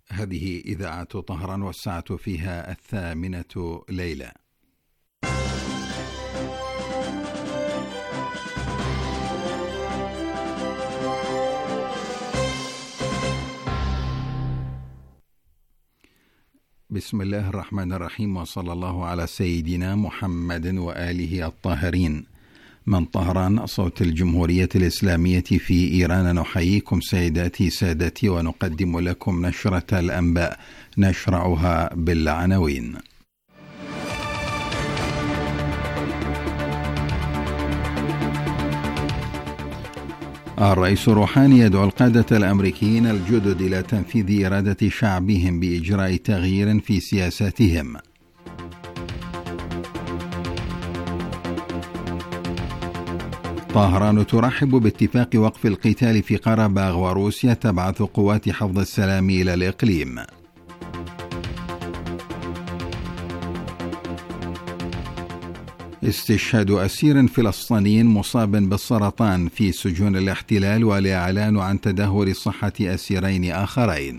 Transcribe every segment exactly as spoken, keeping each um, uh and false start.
هذه إذاعة طهران والساعة فيها الثامنة ليلة. بسم الله الرحمن الرحيم، وصلى الله على سيدنا محمد وآله الطاهرين. من طهران، صوت الجمهورية الإسلامية في إيران، نحييكم سيداتي سادتي ونقدم لكم نشرة الأنباء، نشرعها بالعناوين. الرئيس روحاني يدعو القادة الأمريكيين الجدد إلى تنفيذ إرادة شعبهم بإجراء تغيير في سياساتهم. طهران ترحب باتفاق وقف القتال في قرباغ، وروسيا تبعث قوات حفظ السلام إلى الإقليم. استشهاد أسير فلسطيني مصاب بالسرطان في سجون الاحتلال، والإعلان عن تدهور صحة أسيرين آخرين.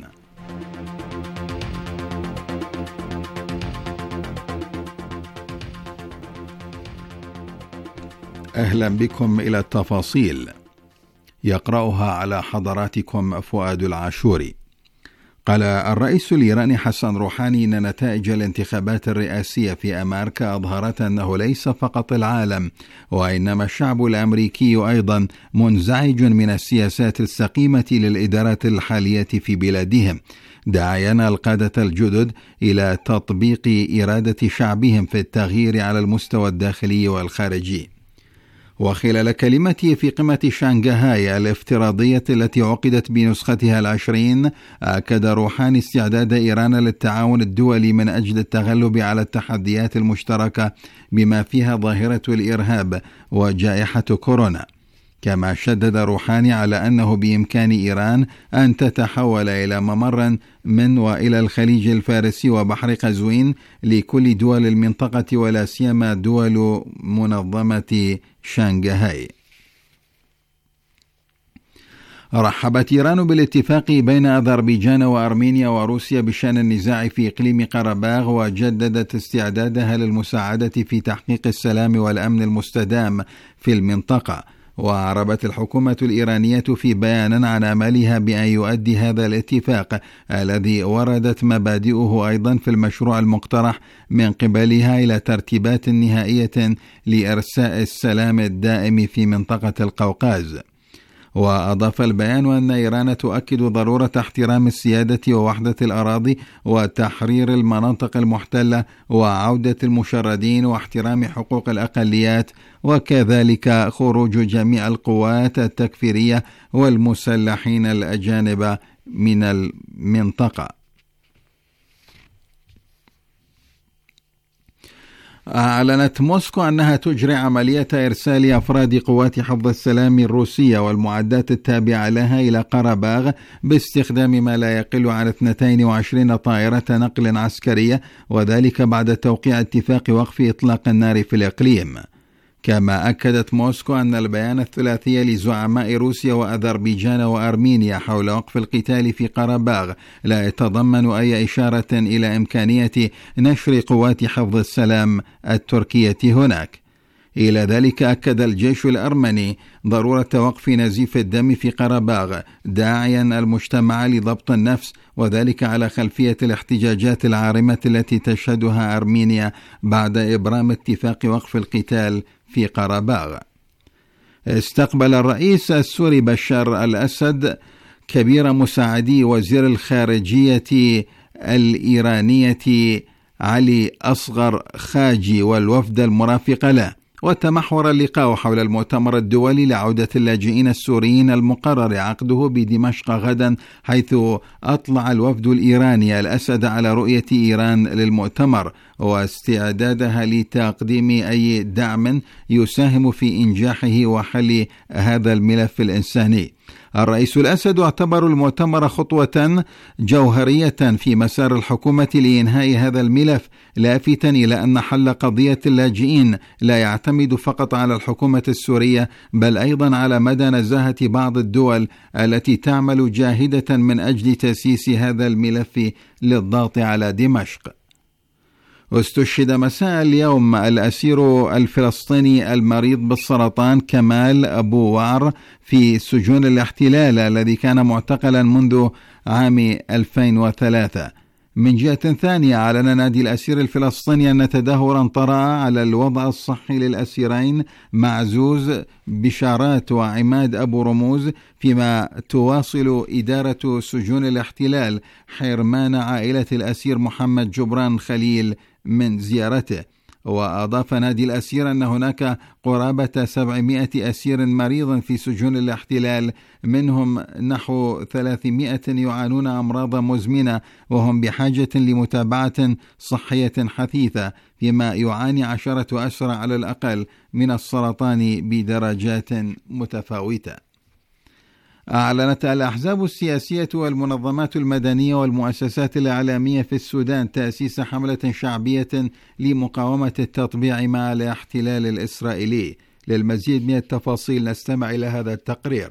أهلا بكم إلى التفاصيل، يقرأها على حضراتكم فؤاد العاشوري. قال الرئيس الإيراني حسن روحاني إن نتائج الانتخابات الرئاسية في أمريكا أظهرت أنه ليس فقط العالم وإنما الشعب الأمريكي أيضا منزعج من السياسات السقيمة للإدارات الحالية في بلادهم، داعيا القادة الجدد إلى تطبيق إرادة شعبهم في التغيير على المستوى الداخلي والخارجي. وخلال كلمته في قمة شانغهاي الافتراضية التي عقدت بنسختها العشرين، أكد روحاني استعداد إيران للتعاون الدولي من أجل التغلب على التحديات المشتركة بما فيها ظاهرة الإرهاب وجائحة كورونا. كما شدد روحاني على أنه بإمكان إيران أن تتحول إلى ممر من وإلى الخليج الفارسي وبحر قزوين لكل دول المنطقة، ولا سيما دول منظمة شانغهاي. رحبت إيران بالاتفاق بين أذربيجان وأرمينيا وروسيا بشأن النزاع في إقليم قرباغ، وجددت استعدادها للمساعدة في تحقيق السلام والأمن المستدام في المنطقة. وأعربت الحكومة الإيرانية في بيان عن أملها بأن يؤدي هذا الاتفاق الذي وردت مبادئه أيضا في المشروع المقترح من قبلها إلى ترتيبات نهائية لإرساء السلام الدائم في منطقة القوقاز. وأضاف البيان أن إيران تؤكد ضرورة احترام السيادة ووحدة الأراضي وتحرير المناطق المحتلة وعودة المشردين واحترام حقوق الأقليات، وكذلك خروج جميع القوات التكفيرية والمسلحين الأجانب من المنطقة. أعلنت موسكو أنها تجري عملية إرسال أفراد قوات حفظ السلام الروسية والمعدات التابعة لها إلى قرباغ باستخدام ما لا يقل عن اثنتين وعشرين طائرة نقل عسكرية، وذلك بعد توقيع اتفاق وقف إطلاق النار في الإقليم. كما أكدت موسكو أن البيان الثلاثي لزعماء روسيا وأذربيجان وأرمينيا حول وقف القتال في قرباغ لا يتضمن أي إشارة إلى إمكانية نشر قوات حفظ السلام التركية هناك. إلى ذلك أكد الجيش الأرمني ضرورة وقف نزيف الدم في قرباغ، داعيا المجتمع لضبط النفس، وذلك على خلفية الاحتجاجات العارمة التي تشهدها أرمينيا بعد إبرام اتفاق وقف القتال في قرباغ. استقبل الرئيس السوري بشار الأسد كبير مساعدي وزير الخارجية الإيرانية علي أصغر خاجي والوفد المرافق له، وتمحور اللقاء حول المؤتمر الدولي لعودة اللاجئين السوريين المقرر عقده بدمشق غدا، حيث أطلع الوفد الإيراني الأسد على رؤية إيران للمؤتمر واستعدادها لتقديم أي دعم يساهم في إنجاحه وحل هذا الملف الإنساني. الرئيس الأسد اعتبر المؤتمر خطوة جوهرية في مسار الحكومة لإنهاء هذا الملف، لافتا إلى أن حل قضية اللاجئين لا يعتمد فقط على الحكومة السورية بل أيضا على مدى نزاهة بعض الدول التي تعمل جاهدة من أجل تأسيس هذا الملف للضغط على دمشق. استشهد مساء اليوم الأسير الفلسطيني المريض بالسرطان كمال أبو وعر في سجون الاحتلال الذي كان معتقلا منذ عام ألفين وثلاثة. من جهة ثانية، أعلن نادي الأسير الفلسطيني أن تدهورا طرأ على الوضع الصحي للأسيرين معزوز بشارات وعماد أبو رموز، فيما تواصل إدارة سجون الاحتلال حرمان عائلة الأسير محمد جبران خليل من زيارته. وأضاف نادي الأسير أن هناك قرابة سبعمائة أسير مريض في سجون الاحتلال، منهم نحو ثلاثمائة يعانون أمراض مزمنة وهم بحاجة لمتابعة صحية حثيثة، فيما يعاني عشرة أسرى على الأقل من السرطان بدرجات متفاوتة. أعلنت الأحزاب السياسية والمنظمات المدنية والمؤسسات الإعلامية في السودان تأسيس حملة شعبية لمقاومة التطبيع مع الاحتلال الإسرائيلي. للمزيد من التفاصيل نستمع إلى هذا التقرير.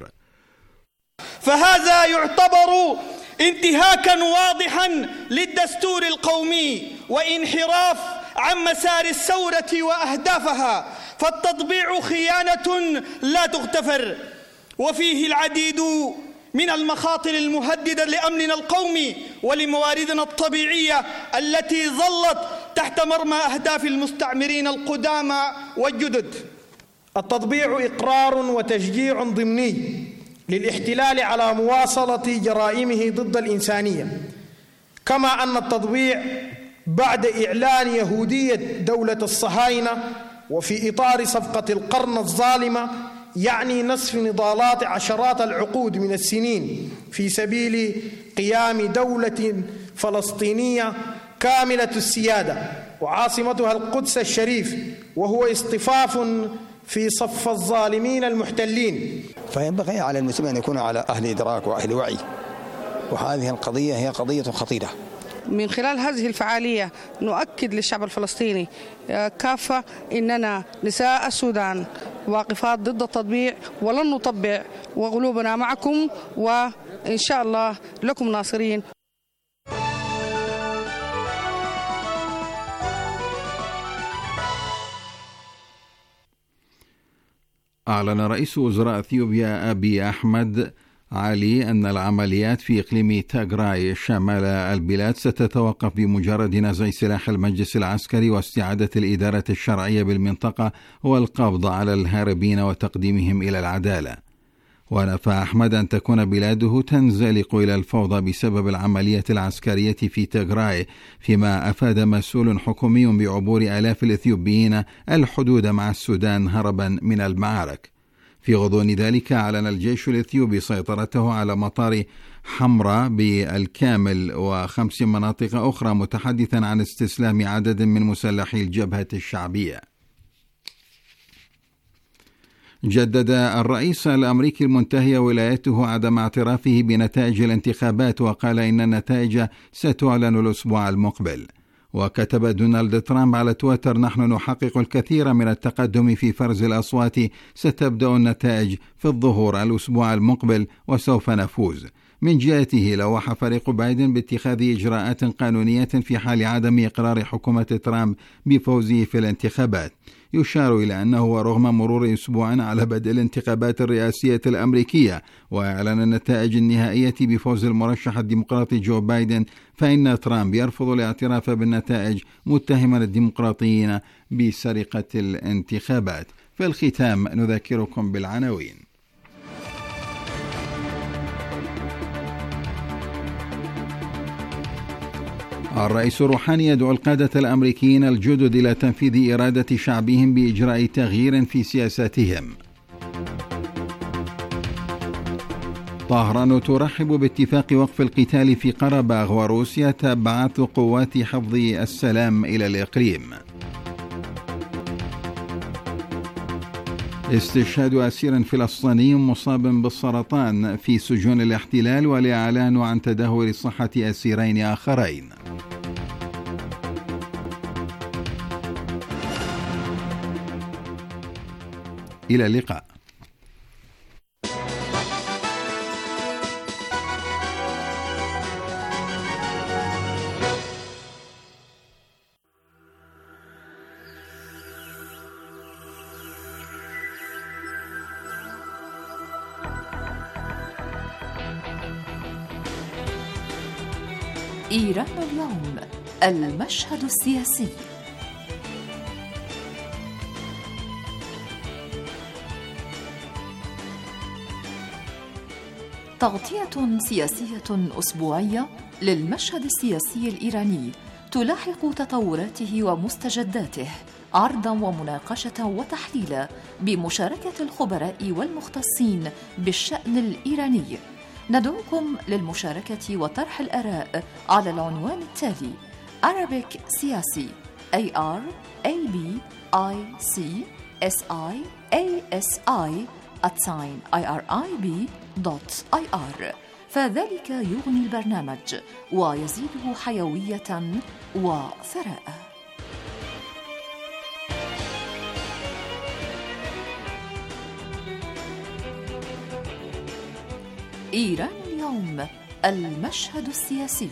فهذا يعتبر انتهاكا واضحا للدستور القومي وانحراف عن مسار الثورة وأهدافها، فالتطبيع خيانة لا تغتفر، وفيه العديد من المخاطر المهددة لأمننا القومي ولمواردنا الطبيعية التي ظلت تحت مرمى أهداف المستعمرين القدامى والجدد. التطبيع إقرار وتشجيع ضمني للاحتلال على مواصلة جرائمه ضد الإنسانية، كما أن التطبيع بعد إعلان يهودية دولة الصهاينة وفي إطار صفقة القرن الظالمة يعني نصف نضالات عشرات العقود من السنين في سبيل قيام دولة فلسطينية كاملة السيادة وعاصمتها القدس الشريف، وهو اصطفاف في صف الظالمين المحتلين. فينبغي على المسلمين أن يكونوا على أهل إدراك وأهل وعي، وهذه القضية هي قضية خطيرة. من خلال هذه الفعالية نؤكد للشعب الفلسطيني كافة إننا نساء السودان واقفات ضد التطبيع ولن نطبع، وقلوبنا معكم وإن شاء الله لكم ناصرين. أعلن رئيس وزراء أثيوبيا أبي أحمد علي أن العمليات في إقليم تاغراي شمال البلاد ستتوقف بمجرد نزع سلاح المجلس العسكري واستعادة الإدارة الشرعية بالمنطقة والقبض على الهاربين وتقديمهم إلى العدالة. ونفى أحمد أن تكون بلاده تنزلق إلى الفوضى بسبب العملية العسكرية في تاغراي، فيما أفاد مسؤول حكومي بعبور آلاف الإثيوبيين الحدود مع السودان هربا من المعارك. في غضون ذلك أعلن الجيش الإثيوبي سيطرته على مطار حمراء بالكامل وخمس مناطق أخرى، متحدثا عن استسلام عدد من مسلحي الجبهة الشعبية. جدد الرئيس الأمريكي المنتهي ولايته عدم اعترافه بنتائج الانتخابات، وقال إن النتائج ستعلن الأسبوع المقبل. وكتب دونالد ترامب على تويتر: نحن نحقق الكثير من التقدم في فرز الأصوات، ستبدأ النتائج في الظهور الأسبوع المقبل وسوف نفوز. من جهته لوح فريق بايدن باتخاذ إجراءات قانونية في حال عدم إقرار حكومة ترامب بفوزه في الانتخابات. يشار إلى أنه ورغم مرور أسبوع على بدء الانتخابات الرئاسية الأمريكية وإعلان النتائج النهائية بفوز المرشح الديمقراطي جو بايدن، فإن ترامب يرفض الاعتراف بالنتائج، متهما الديمقراطيين بسرقة الانتخابات. في الختام نذكركم بالعناوين. الرئيس روحاني يدعو القادة الأمريكيين الجدد إلى تنفيذ إرادة شعبهم بإجراء تغيير في سياساتهم. طهران ترحب باتفاق وقف القتال في قرباغ، وروسيا تبعث قوات حفظ السلام إلى الإقليم. استشهاد أسير فلسطيني مصاب بالسرطان في سجون الاحتلال، والإعلان عن تدهور صحة أسيرين آخرين. إلى اللقاء. إيران اليوم، المشهد السياسي. تغطية سياسية أسبوعية للمشهد السياسي الإيراني تلاحق تطوراته ومستجداته، عرضا ومناقشة وتحليلا بمشاركة الخبراء والمختصين بالشأن الإيراني. ندعوكم للمشاركة وطرح الآراء على العنوان التالي: Arabic سياسي A R A B I C S I A S I at sign I R I B dot I R، فذلك يغني البرنامج ويزيده حيوية وثراء. إيران اليوم، المشهد السياسي.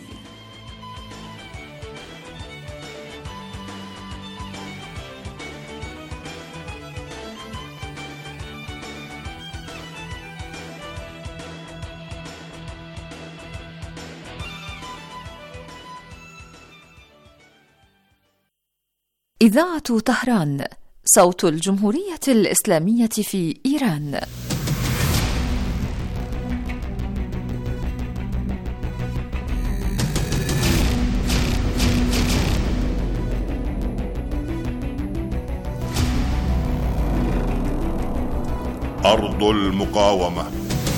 إذاعة طهران، صوت الجمهورية الإسلامية في إيران. أرض المقاومة.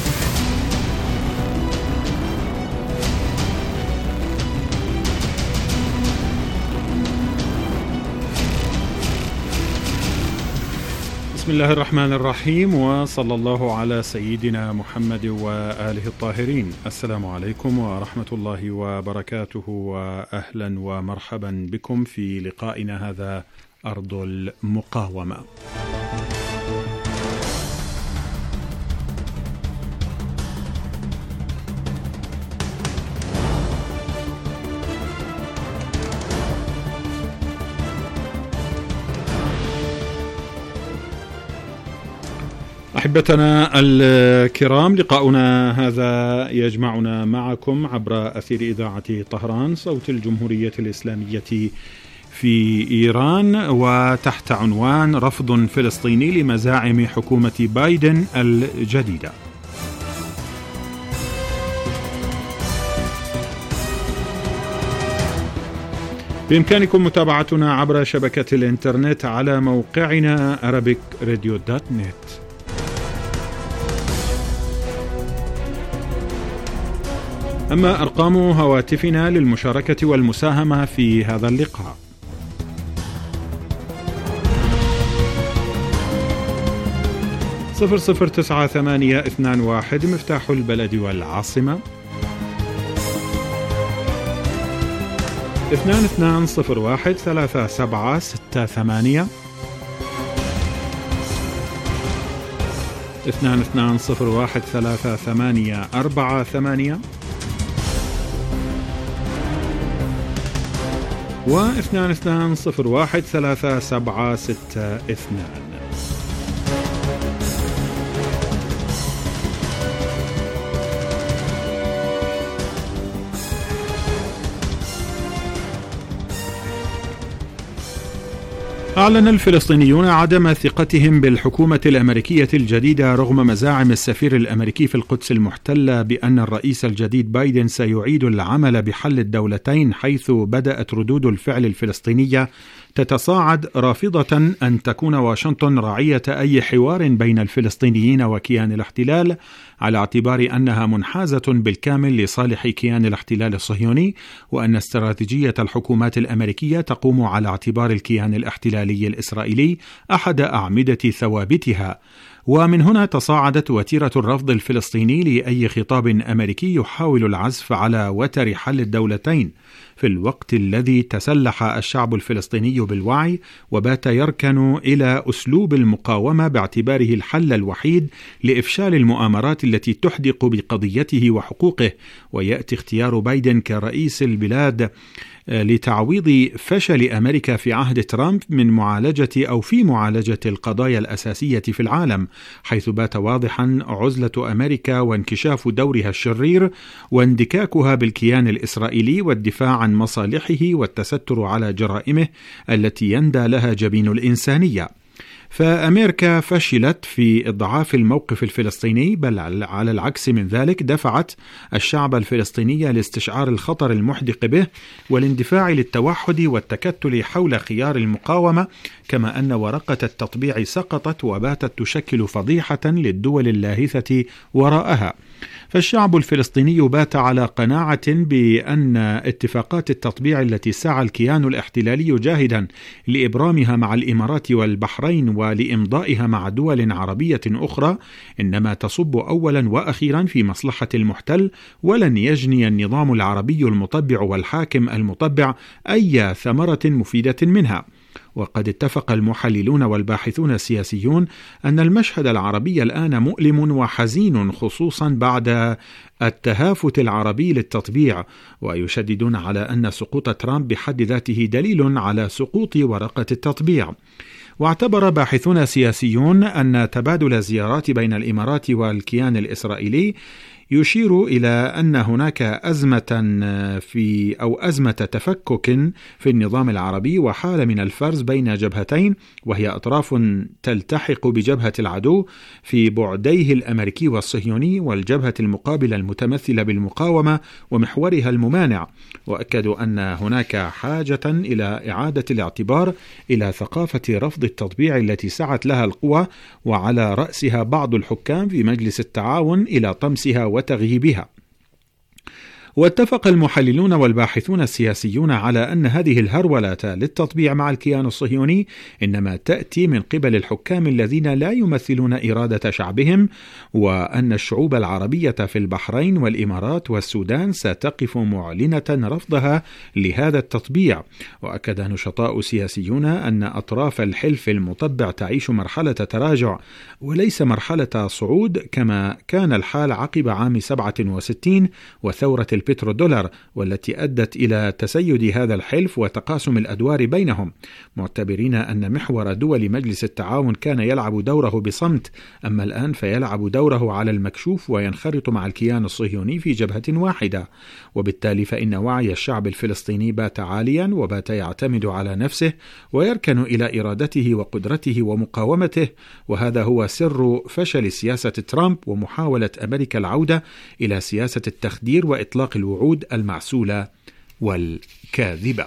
بسم الله الرحمن الرحيم، وصلى الله على سيدنا محمد وآله الطاهرين. السلام عليكم ورحمة الله وبركاته، وأهلا ومرحبا بكم في لقائنا هذا أرض المقاومة. أحبتنا الكرام، لقاؤنا هذا يجمعنا معكم عبر أثير إذاعة طهران، صوت الجمهورية الإسلامية في إيران، وتحت عنوان رفض فلسطيني لمزاعم حكومة بايدن الجديدة. بإمكانكم متابعتنا عبر شبكة الإنترنت على موقعنا arabic radio dot net. أما أرقام هواتفنا للمشاركة والمساهمة في هذا اللقاء: صفر صفر تسعة ثمانية اثنان واحد مفتاح البلد والعاصمة، اثنان اثنان صفر واحد ثلاثة سبعة ستة ثمانية، اثنان اثنان صفر واحد ثلاثة ثمانية أربعة ثمانية، واثنان اثنان صفر واحد ثلاثة سبعة ستة اثنان. أعلن الفلسطينيون عدم ثقتهم بالحكومة الأمريكية الجديدة رغم مزاعم السفير الأمريكي في القدس المحتلة بأن الرئيس الجديد بايدن سيعيد العمل بحل الدولتين، حيث بدأت ردود الفعل الفلسطينية تتصاعد رافضة أن تكون واشنطن راعية أي حوار بين الفلسطينيين وكيان الاحتلال، على اعتبار أنها منحازة بالكامل لصالح كيان الاحتلال الصهيوني، وأن استراتيجية الحكومات الأمريكية تقوم على اعتبار الكيان الاحتلالي الاحتلالي الإسرائيلي أحد أعمدة ثوابتها، ومن هنا تصاعدت وتيرة الرفض الفلسطيني لأي خطاب أمريكي يحاول العزف على وتر حل الدولتين، في الوقت الذي تسلح الشعب الفلسطيني بالوعي وبات يركن إلى أسلوب المقاومة باعتباره الحل الوحيد لإفشال المؤامرات التي تحدق بقضيته وحقوقه. ويأتي اختيار بايدن كرئيس البلاد لتعويض فشل أمريكا في عهد ترامب من معالجة أو في معالجة القضايا الأساسية في العالم، حيث بات واضحا عزلة أمريكا وانكشاف دورها الشرير واندكاكها بالكيان الإسرائيلي والدفاع عن مصالحه والتستر على جرائمه التي يندى لها جبين الإنسانية. فأمريكا فشلت في إضعاف الموقف الفلسطيني، بل على العكس من ذلك دفعت الشعب الفلسطيني لاستشعار الخطر المحدق به والاندفاع للتوحد والتكتل حول خيار المقاومة، كما أن ورقة التطبيع سقطت وباتت تشكل فضيحة للدول اللاهثة وراءها. فالشعب الفلسطيني بات على قناعة بأن اتفاقات التطبيع التي سعى الكيان الاحتلالي جاهدا لإبرامها مع الإمارات والبحرين ولإمضائها مع دول عربية أخرى إنما تصب أولا وأخيرا في مصلحة المحتل، ولن يجني النظام العربي المطبع والحاكم المطبع أي ثمرة مفيدة منها. وقد اتفق المحللون والباحثون السياسيون أن المشهد العربي الآن مؤلم وحزين، خصوصا بعد التهافت العربي للتطبيع، ويشددون على أن سقوط ترامب بحد ذاته دليل على سقوط ورقة التطبيع. واعتبر باحثون سياسيون أن تبادل الزيارات بين الإمارات والكيان الإسرائيلي يشير إلى أن هناك أزمة في أو أزمة تفكك في النظام العربي وحالة من الفرز بين جبهتين، وهي أطراف تلتحق بجبهة العدو في بعديه الأمريكي والصهيوني، والجبهة المقابلة المتمثلة بالمقاومة ومحورها الممانع. وأكدوا أن هناك حاجة إلى إعادة الاعتبار إلى ثقافة رفض التطبيع التي سعت لها القوى، وعلى رأسها بعض الحكام في مجلس التعاون، إلى طمسها وتغييبها. واتفق المحللون والباحثون السياسيون على أن هذه الهرولة للتطبيع مع الكيان الصهيوني إنما تأتي من قبل الحكام الذين لا يمثلون إرادة شعبهم، وأن الشعوب العربية في البحرين والإمارات والسودان ستقف معلنة رفضها لهذا التطبيع. وأكد نشطاء سياسيون أن أطراف الحلف المطبع تعيش مرحلة تراجع وليس مرحلة صعود، كما كان الحال عقب عام سبعة وستين وثورة البترودولار، والتي أدت إلى تسيد هذا الحلف وتقاسم الأدوار بينهم، معتبرين أن محور دول مجلس التعاون كان يلعب دوره بصمت، أما الآن فيلعب دوره على المكشوف وينخرط مع الكيان الصهيوني في جبهة واحدة. وبالتالي فإن وعي الشعب الفلسطيني بات عاليا وبات يعتمد على نفسه ويركن إلى إرادته وقدرته ومقاومته، وهذا هو سر فشل سياسة ترامب ومحاولة أمريكا العودة إلى سياسة التخدير وإطلاق الوعود المعسولة والكاذبة.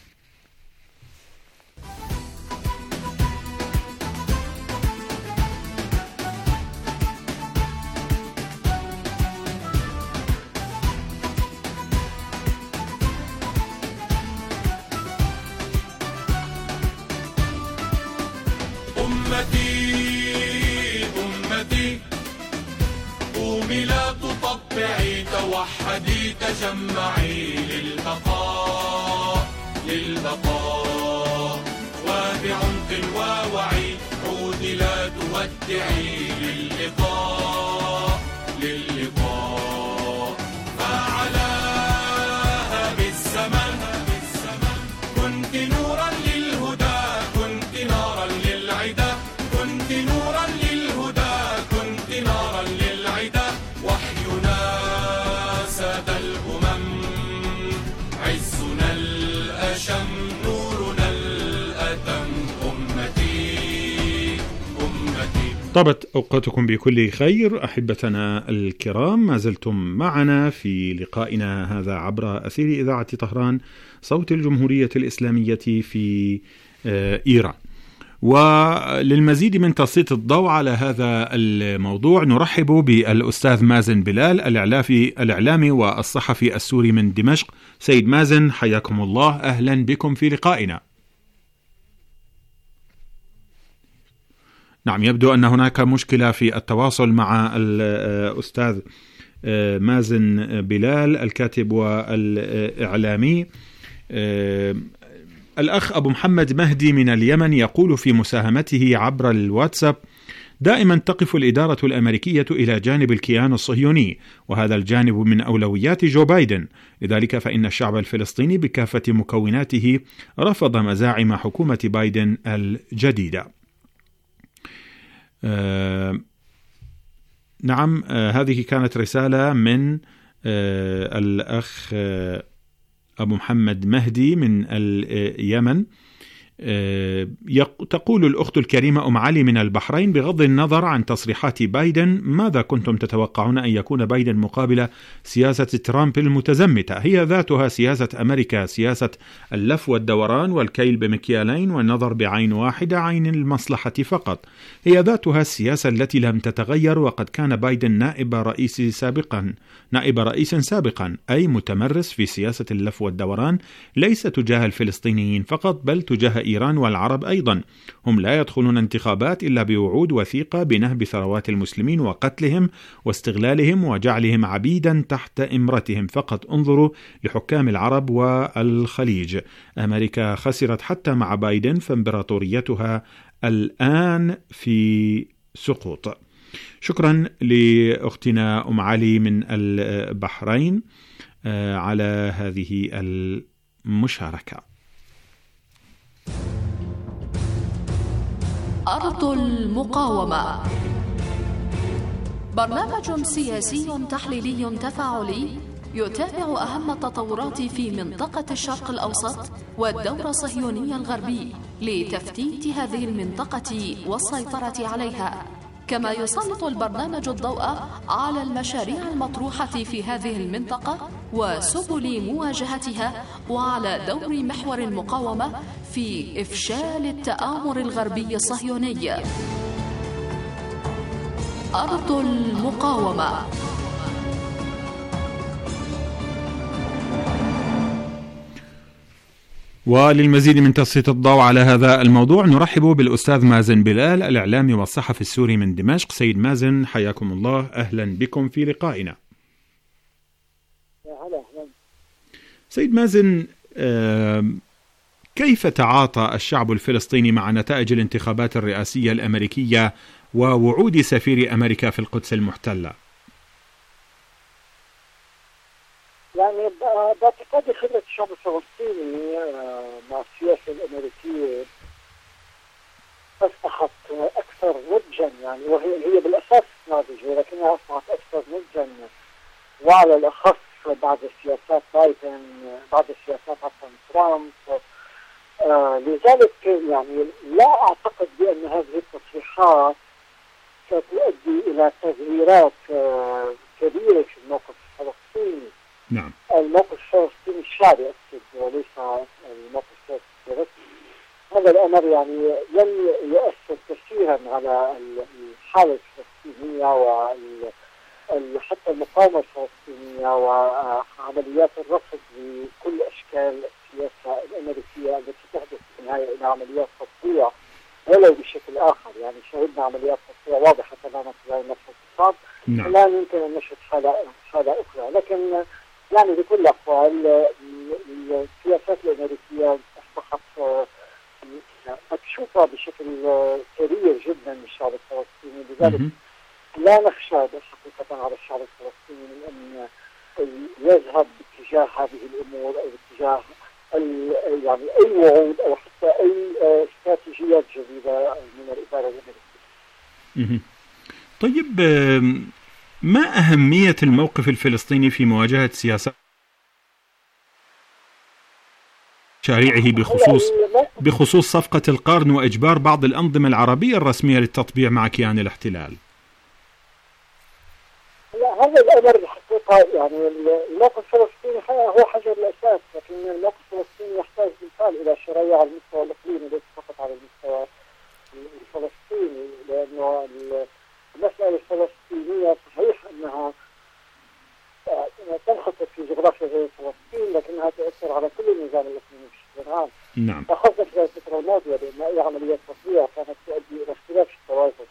أمتي أمتي قومي لا تطبعي، توحدي تجمعي للبقاء للبقاء، وبعمق ووعي عودي لا تودعي للقاء للقاء. فعلاها بالزمن كنت نورا للهدى، كنت نارا للعدا، كنت نورا للهدى، كنت نارا للعدا. وحينا ساد الأمم، عزنا الأشم، نورنا الأتم. أمتي أمتي. طابت أوقاتكم بكل خير أحبتنا الكرام، ما زلتم معنا في لقائنا هذا عبر أثير إذاعة طهران صوت الجمهورية الإسلامية في إيران. وللمزيد من تسليط الضوء على هذا الموضوع نرحب بالأستاذ مازن بلال، الإعلامي والصحفي السوري من دمشق. سيد مازن حياكم الله، أهلا بكم في لقائنا. نعم، يبدو أن هناك مشكلة في التواصل مع الأستاذ مازن بلال الكاتب والإعلامي. الأخ أبو محمد مهدي من اليمن يقول في مساهمته عبر الواتساب: دائما تقف الإدارة الأمريكية إلى جانب الكيان الصهيوني، وهذا الجانب من أولويات جو بايدن، لذلك فإن الشعب الفلسطيني بكافة مكوناته رفض مزاعم حكومة بايدن الجديدة. آه نعم، آه هذه كانت رسالة من آه الأخ آه أبو محمد مهدي من اليمن. تقول الأخت الكريمة أم علي من البحرين: بغض النظر عن تصريحات بايدن، ماذا كنتم تتوقعون أن يكون بايدن مقابل سياسة ترامب المتزمتة؟ هي ذاتها سياسة أمريكا، سياسة اللف والدوران والكيل بمكيالين والنظر بعين واحدة، عين المصلحة فقط. هي ذاتها السياسة التي لم تتغير، وقد كان بايدن نائب رئيس سابقا نائب رئيس سابقا أي متمرس في سياسة اللف والدوران، ليس تجاه الفلسطينيين فقط بل تجاه إيران والعرب أيضا. هم لا يدخلون انتخابات إلا بوعود وثيقة بنهب ثروات المسلمين وقتلهم واستغلالهم وجعلهم عبيدا تحت إمرتهم فقط. انظروا لحكام العرب والخليج، أمريكا خسرت حتى مع بايدن، فامبراطوريتها الآن في سقوط. شكرا لأختنا أم علي من البحرين على هذه المشاركة. أرض المقاومة، برنامج سياسي تحليلي تفاعلي يتابع أهم التطورات في منطقة الشرق الأوسط والدور الصهيوني الغربي لتفتيت هذه المنطقة والسيطرة عليها، كما يسلط البرنامج الضوء على المشاريع المطروحة في هذه المنطقة وسبل مواجهتها، وعلى دور محور المقاومة في إفشال التآمر الغربي الصهيوني. أرض المقاومة. وللمزيد من تسليط الضوء على هذا الموضوع نرحب بالأستاذ مازن بلال الإعلامي والصحفي السوري من دمشق. سيد مازن، حياكم الله، أهلا بكم في لقائنا. سيد مازن، كيف تعاطى الشعب الفلسطيني مع نتائج الانتخابات الرئاسية الأمريكية ووعود سفير أمريكا في القدس المحتلة؟ يعني باعتقادي خبرة الشعب الفلسطيني مع السياسة الأمريكية أصبحت أكثر نضجا، يعني وهي هي بالأساس ناضجة لكنها أصبحت أكثر نضجا، وعلى الأخص بعد سياسات بايدن، بعد سياسات عفوا ترامب. آه لذلك يعني لا أعتقد بأن هذه التصريحات ستؤدي إلى تغييرات آه كبيرة في الموقف الفلسطيني. نعم. الموقف الفلسطيني الشعبي أقصد وليس الموقف الفلسطيني الرسمي. هذا الأمر يعني لن يؤثر كثيرا على الحالة الفلسطينية وحتى المقاومة الفلسطينية وعمليات الرفض لكل أشكال السياسة الأمريكية التي تهدف في النهاية إلى عمليات تطبيع ولو بشكل آخر. يعني شهدنا عمليات تطبيع واضحة تماما خلال نفس الاقتصاد. نعم. لا يمكن أن نشهد حالة حالة أخرى، لكن يعني بكل الأحوال السياسات الأمريكية أصبحت مكشوفة بشكل كبير جدا من الشعب الفلسطيني، لذلك لا نخشى حقيقة على الشعب الفلسطيني من أن يذهب باتجاه هذه الأمور أو باتجاه يعني أي وعود أو حتى أي استراتيجيات جديدة من الإدارة الأمريكية. طيب، ما أهمية الموقف الفلسطيني في مواجهة سياسات مشاريعه بخصوص بخصوص صفقة القرن وإجبار بعض الأنظمة العربية الرسمية للتطبيع مع كيان الاحتلال؟ لا، هذا الأمر الحقيقة يعني الموقف الفلسطيني هو حجر الأساس، لكن الموقف الفلسطيني يحتاج بالفعل إلى شرعية على المستوى الإقليمي ليس فقط على المستوى الفلسطيني، لأنه المسألة الفلسطينية صحيح أنها تنخطط في جغرافيا غير فلسطين، لكنها تؤثر على كل النظام الإقليمي بشكل عام. نعم. أخذنا في الفترة الماضية بأن أي عمليات تطبيع كانت تؤدي إلى اختلاف التوازن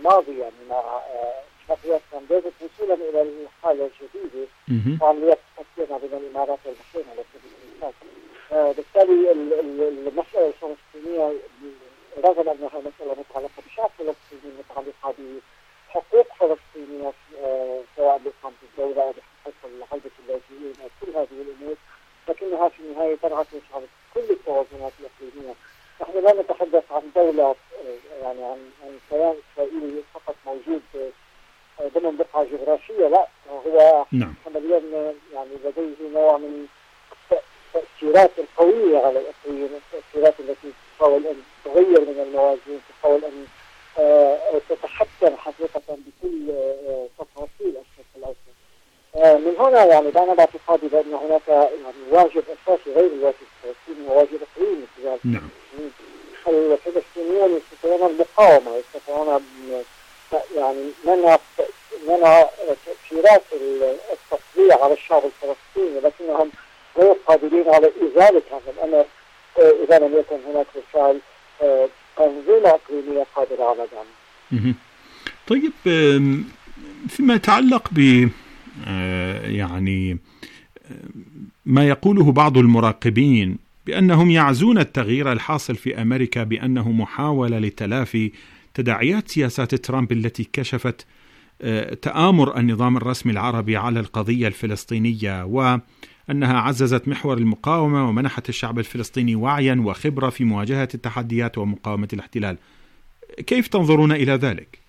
الماضي يعني مع اتفاقيات كامب ديفيد وصولا الى الحاله الجديده وعمليات التفكير ما بين الامارات والبحرين على سبيل المثال. بالتالي المساله الفلسطينيه رغم انها مساله متعلقه بشعب فلسطيني متعلقه بحقوق فلسطينيه سواء بإقامة الدوله او بحقوق عودة اللاجئين او كل هذه الامور، لكنها في النهايه تنعكس على كل التوازنات الاقليميه. نحن لا نتحدث عن دوله يعني عن عن كيان اسرائيلي فقط موجود ضمن بقعه جغرافيه، لا هو نعم. عمليا يعني لديه نوع من التأثيرات القويه على الاقليم، التأثيرات التي تحاول ان تغير من الموازين، تحاول ان تتحكم حقيقه بكل تفاصيل الشرق الاوسط. من هنا يعني انا باعتقادي بان هناك يعني واجب اساسي غير الواجب الفلسطيني، واجب اقليمي تجاه نعم. الفلسطينيون يستطيعون المقاومه، يستطيعون يعني منع منع تاثيرات التطبيع على الشعب الفلسطيني، لكنهم غير قادرين على ازاله هذا الامر اذا لم يكن هناك بالفعل تنظيمه اقليميه قادره على دعمه. طيب فيما يتعلق ب يعني ما يقوله بعض المراقبين بأنهم يعزون التغيير الحاصل في أمريكا بأنه محاولة لتلافي تداعيات سياسات ترامب التي كشفت تآمر النظام الرسمي العربي على القضية الفلسطينية، وأنها عززت محور المقاومة ومنحت الشعب الفلسطيني وعيا وخبرة في مواجهة التحديات ومقاومة الاحتلال. كيف تنظرون إلى ذلك؟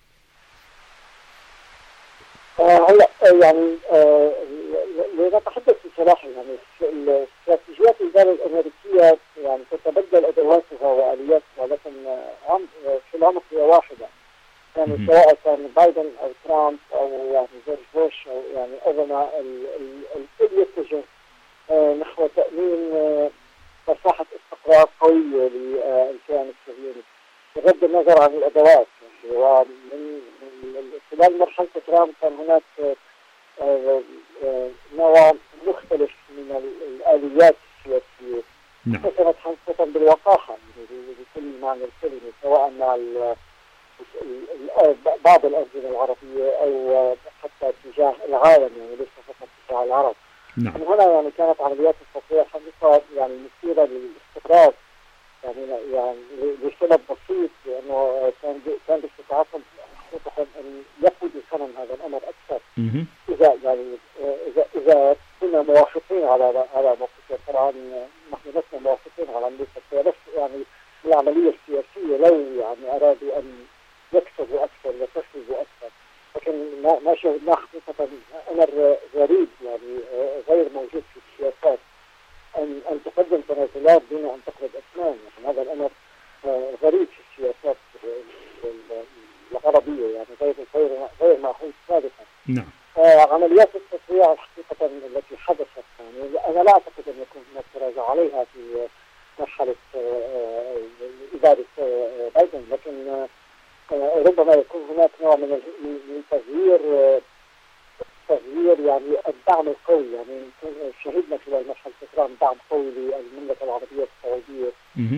هلا يعني آه لنتحدث بصراحه يعني الاستراتيجيات الاداره الامريكيه يعني تتبدل ادواتها والياتها، لكن عم في العمق هي واحده، يعني م- سواء كان بايدن او ترامب او يعني جورج بوش او يعني اوباما، الكل يتجه آه نحو تامين آه مساحه استقرار قويه للكيان الصهيوني بغض النظر عن الادوات. يعني ومن خلال مرحله ترامب كان هناك آه آه نوع مختلف من الآليات السياسية كانت خاصة بالوقاحة بكل معنى الكلمة، سواء مع بعض الأنظمة العربية أو حتى تجاه العالم، يعني ليس فقط تجاه العرب. نعم. من هنا يعني كانت عمليات التطبيع حقيقة يعني مثيرة للاستغراب، يعني يعني لسبب بسيط، لأنه كان كان باستطاعتهم حقيقة أن يقودوا ثمن هذا الأمر أكثر. م- إذا يعني إذا إذا كنا موافقين على على موقفه، طبعا نحن لسنا موافقين على عملية التطبيع، بس يعني العملية السياسية لو يعني أرادوا أن يكسبوا أكثر ويكسبوا أكثر، لكن ما ما شاهدناه حقيقة أمر غريب يعني غير موجود في السياسات، أن أن تقدم تنازلات دون أن تقبض أثمان، يعني هذا الأمر غريب في السياسات العربية، يعني غير غير غير معهود سابقا. نعم. آه عمليات التطبيع حقيقة التي حدثت، يعني أنا لا أعتقد أن يكون هناك تراجع عليها في مرحلة آه إدارة آه بايدن، لكن آه ربما يكون هناك نوع من من تغيير آه تغيير يعني الدعم القوي، يعني شهدنا خلال مرحلة ترامب دعم قوي للمملكة العربية السعودية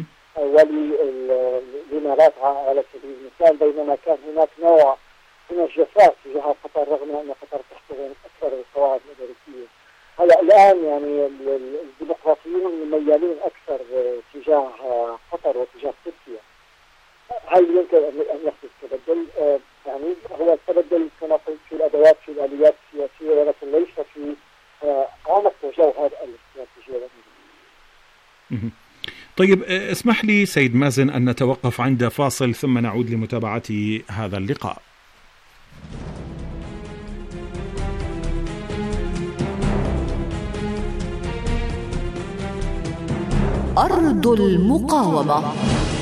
وللإمارات على سبيل المثال، بينما كان هناك نوع من الجفاف تجاه قطر رغم أن قطر تحتضن أكثر القواعد الأمريكية. هلا الآن يعني الديمقراطيون ميالين أكثر تجاه قطر وتجاه تركيا. هل يمكن أن يحدث تبدل؟ يعني هو التبدل كما قلت في الأدوات في الآليات السياسية، ولكن ليس في عمق وجوهر الاستراتيجية. طيب اسمح لي سيد مازن أن نتوقف عند فاصل ثم نعود لمتابعة هذا اللقاء. أرض المقاومة.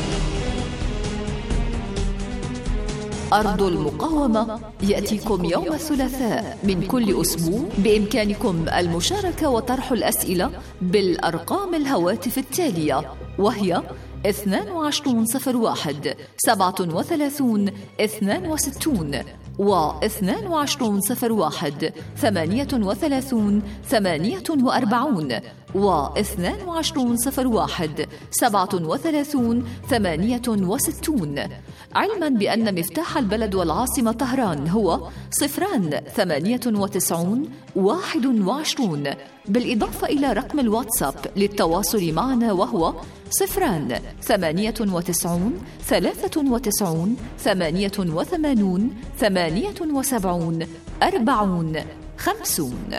أرض المقاومة يأتيكم يوم الثلاثاء من كل أسبوع. بإمكانكم المشاركة وطرح الأسئلة بالأرقام الهواتف التالية، وهي اثنان وعشرون صفر واحد سبعة وثلاثون اثنان وستون واثنان وعشرون صفر واحد ثمانية وثلاثون ثمانية وأربعون، واثنان وعشرون صفر واحد سبعة وثلاثون ثمانية وستون، علما بأن مفتاح البلد والعاصمة طهران هو صفران ثمانية وتسعون واحد وعشرون، بالإضافة إلى رقم الواتساب للتواصل معنا وهو صفران ثمانية وتسعون ثلاثة وتسعون ثمانية وثمانون ثمانية وسبعون أربعون خمسون.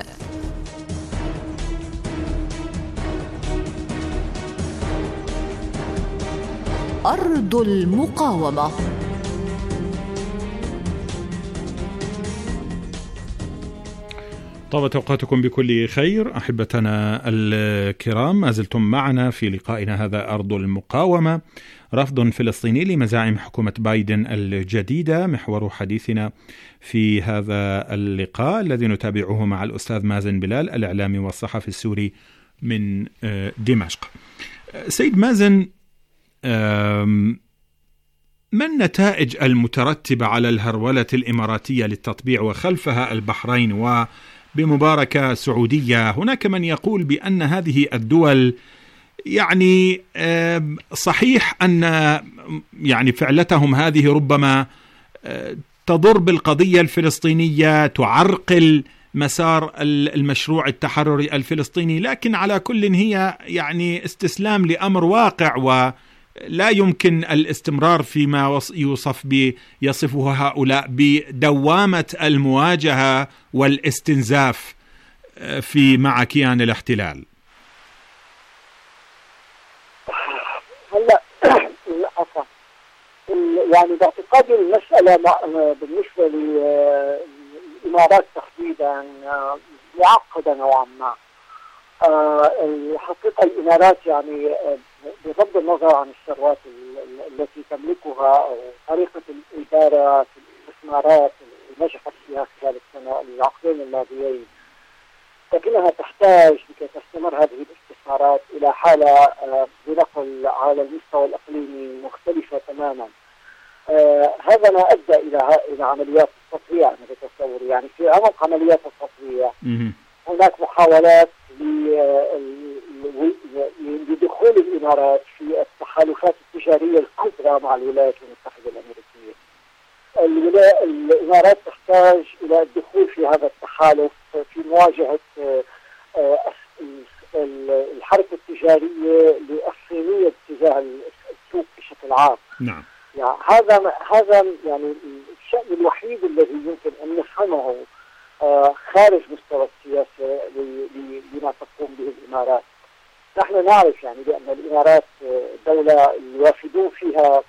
أرض المقاومة. طابت أوقاتكم بكل خير أحبتنا الكرام، ما زلتم معنا في لقائنا هذا أرض المقاومة. رفض فلسطيني لمزاعم حكومة بايدن الجديدة محور حديثنا في هذا اللقاء الذي نتابعه مع الأستاذ مازن بلال الإعلامي والصحفي السوري من دمشق. سيد مازن، ما النتائج المترتبة على الهرولة الإماراتية للتطبيع وخلفها البحرين وبمباركة سعودية؟ هناك من يقول بأن هذه الدول يعني صحيح أن يعني فعلتهم هذه ربما تضر بالقضية الفلسطينية، تعرقل مسار المشروع التحرري الفلسطيني، لكن على كل هي يعني استسلام لأمر واقع ولا يمكن الاستمرار فيما يوصف بيصفه هؤلاء بدوامة المواجهة والاستنزاف في مع كيان الاحتلال. هلا يعني باعتقادي المسألة بالنسبة للإمارات تحديدا معقدة نوعا ما. الحقيقة الإمارات يعني بغض النظر عن الثروات التي تملكها أو طريقة الإدارة في الاستثمارات اللي نجحت فيها خلال السنة العقدين الماضيين، لكنها تحتاج لكي تستمر هذه الاستثمارات إلى حالة بنقل على المستوى الإقليمي مختلفة تماما. آه هذا ما أدى إلى إلى عمليات التطبيع. أنا بتصور يعني في عمق عمليات التطبيع هناك محاولات لدخول الإمارات في التحالفات التجارية الكبرى مع الولايات المتحدة الأمريكية. الإمارات تحتاج إلى الدخول في هذا التحالف في مواجهة الحركة التجارية للصينية تجاه السوق بشكل عام. نعم. يعني هذا هذا يعني الشأن الوحيد الذي يمكن أن نفهمه خارج مستوى السياسة لما تقوم به الإمارات. نحن نعرف يعني بأن الإمارات دولة الوافدون فيها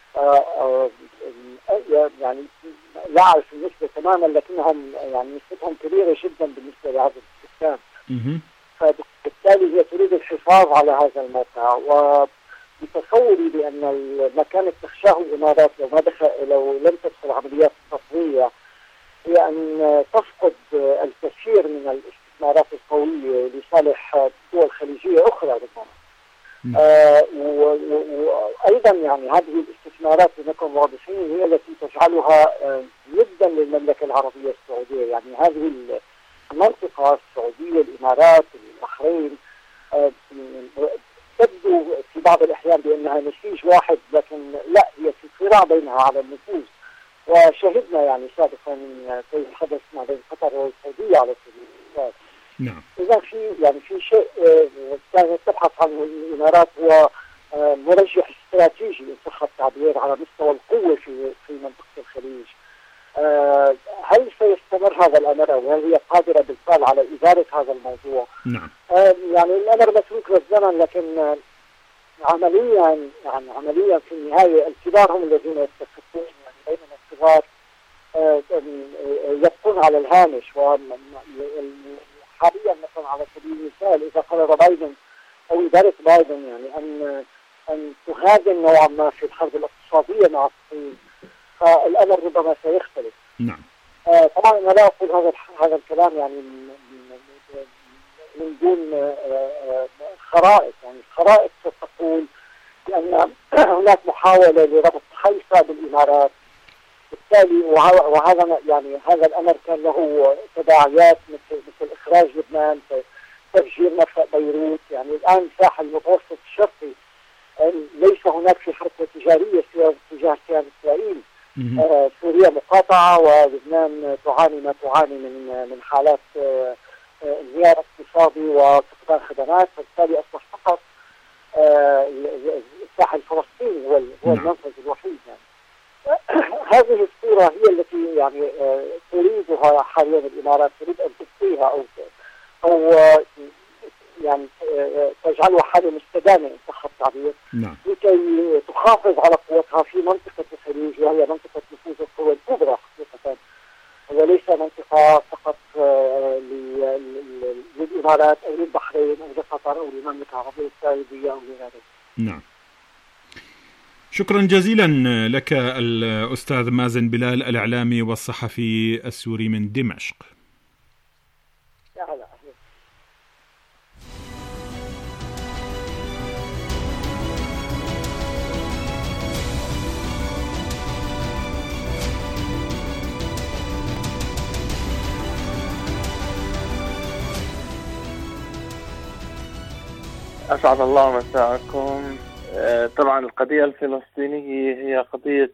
يعني لا أعرف النسبة تماما، لكنهم يعني نسبتهم كبيرة جدا بالنسبة لهذا السكان. فبالتالي هي تريد الحفاظ على هذا الموقع، وبتصوري بأن ما كانت تخشاه الإمارات لو ما دخل لو لم تدخل عمليات التطبيع هي أن تفقد الكثير من الاستثمارات القوية لصالح دول خليجية أخرى ربما. آه وأيضا يعني هذه الاستثمارات لنكون واضحين هي التي تجعلها آه جدا للمملكة العربية السعودية. يعني هذه المنطقة السعودية، الإمارات، البحرين، آه تبدو في بعض الأحيان بأنها نسيج واحد، لكن لا، هي في صراع بينها على النفوذ. وشهدنا يعني سابقا كيف حدث ما بين قطر والسعودية على سبيل المثال. نعم. إذا في يعني في شيء كانت تبحث عنه الإمارات هو مرجح استراتيجي إن صح التعبير على مستوى القوة في في منطقة الخليج. هل سيستمر هذا الأمر أو هل هي قادرة بالفعل على إدارة هذا الموضوع؟ نعم. يعني الأمر متروك للزمن، لكن عمليا يعني عمليا في النهاية الكبار هم الذين يستخدمون، يعني بينما الصغار يبقون على الهامش. وحاليا مثلا على سبيل المثال إذا قرر بايدن أو إدارة بايدن يعني أن أن تهاجم نوعا ما في الحرب الاقتصادية مع الصين، فالأمر ربما سيختلف. نعم. آه طبعا أنا لا أقول هذا هذا الكلام يعني من دون آه خرائط. يعني الخرائط ستقول بأن هناك محاولة لربط حيفا بالإمارات، بالتالي وهذا يعني هذا الأمر كان له تداعيات مثل مثل إخراج لبنان، تفجير مرفأ بيروت. يعني الآن الساحل المتوسط الشرقي ليس هناك في حركة تجارية سوى تجاه كيان إسرائيل. آه سوريا مقاطعة، ولبنان تعاني ما تعاني من من حالات آه انهيار اقتصادي وفقدان خدمات، فبالتالي أصبح فقط آه الساحل الفلسطيني هو هو المنفذ الوحيد. يعني هذه الصورة هي التي يعني آه تريدها حاليا الإمارات، تريد أن تبقيها أو أو يعني تجعلها حالة مستدامة إن صح التعبير، نعم. لكي تحافظ على قوتها في منطقة الخليج، وهي منطقة نفوذ القوى الكبرى حقيقة، وليس منطقة فقط للإمارات أو للبحرين أو لقطر أو للمملكة العربية السعودية أو لغيره. نعم. شكرا جزيلا لك الأستاذ مازن بلال، الإعلامي والصحفي السوري من دمشق. أسعد الله مساءكم. طبعا القضية الفلسطينية هي قضية